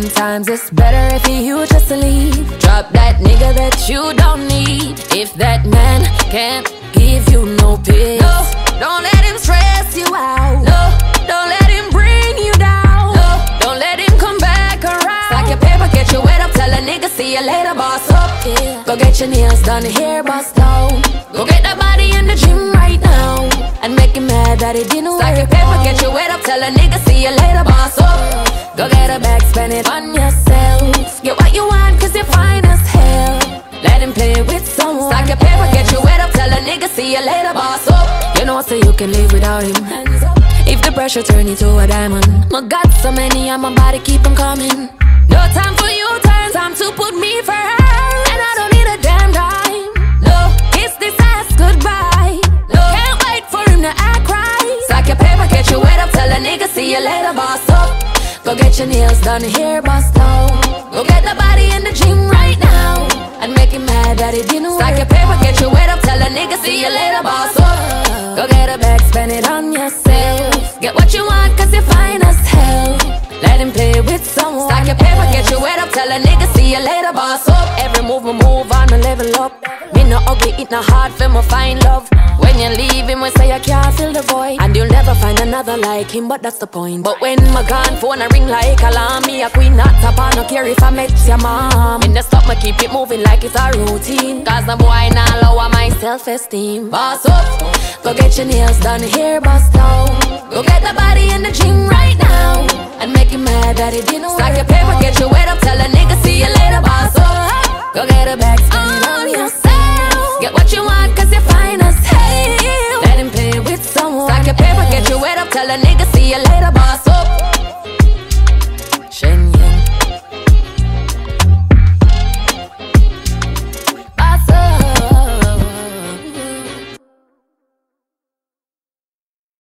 Sometimes it's better if you just leave. Drop that nigga that you don't need. If that man can't give you no peace, no, don't let him stress you out. No, don't let him bring you down. No, don't let him come back around. Stack your paper, get your wet up, tell a nigga see you later, boss up. Yeah. Go get your nails done, hair bust down. Go get that body in the gym right now and make him mad that he didn't work. Stack your paper, get your wet up, tell a nigga see you later, boss up. Go get a bag, spend it on yourself. Get what you want, cause you're fine as hell. Let him play with someone. Stack your paper, get your wet up, tell a nigga see you later, boss up. You know so you can live without him. If the pressure turn you to a diamond. I got so many on my body, keep them coming. No time for you turn, time to put me first. And I don't need a damn dime. No, kiss this ass goodbye. No, can't wait for him to act right. Stack your paper, get your wet up, tell a nigga see you later, boss up. Go get your nails done, hair bust down. Go get the body in the gym right now and make him mad that he didn't work. Stack your paper, get your wet up, tell a nigga see you later, boss up. Go get a bag, spend it on yourself. Get what you want, cause you're fine as hell. Let him play with someone. Stack your paper, get your wet up, tell a nigga see you later, boss up. Every move we move on, I level up. Me no ugly, it no hard for me find love. When you leave him, we say you can't fill the void. And you'll never find another like him, but that's the point. But when my gone, phone a ring like alarm. Me a queen, not top on, no care if I met your mom. In the stop, me keep it moving like it's a routine. Cause the boy now lower my self-esteem. Boss up, go get your nails done, hair bust down. Go get the body in the gym right now and make him mad that he didn't work. Stack your paper, get your wet up, tell a nigga see you later, boss up. Go get a bag, spend it on yourself. Get what you want, cause you're fine as hell. Let him play with someone. Stack your paper, get your wet up, tell a nigga see you later, boss up.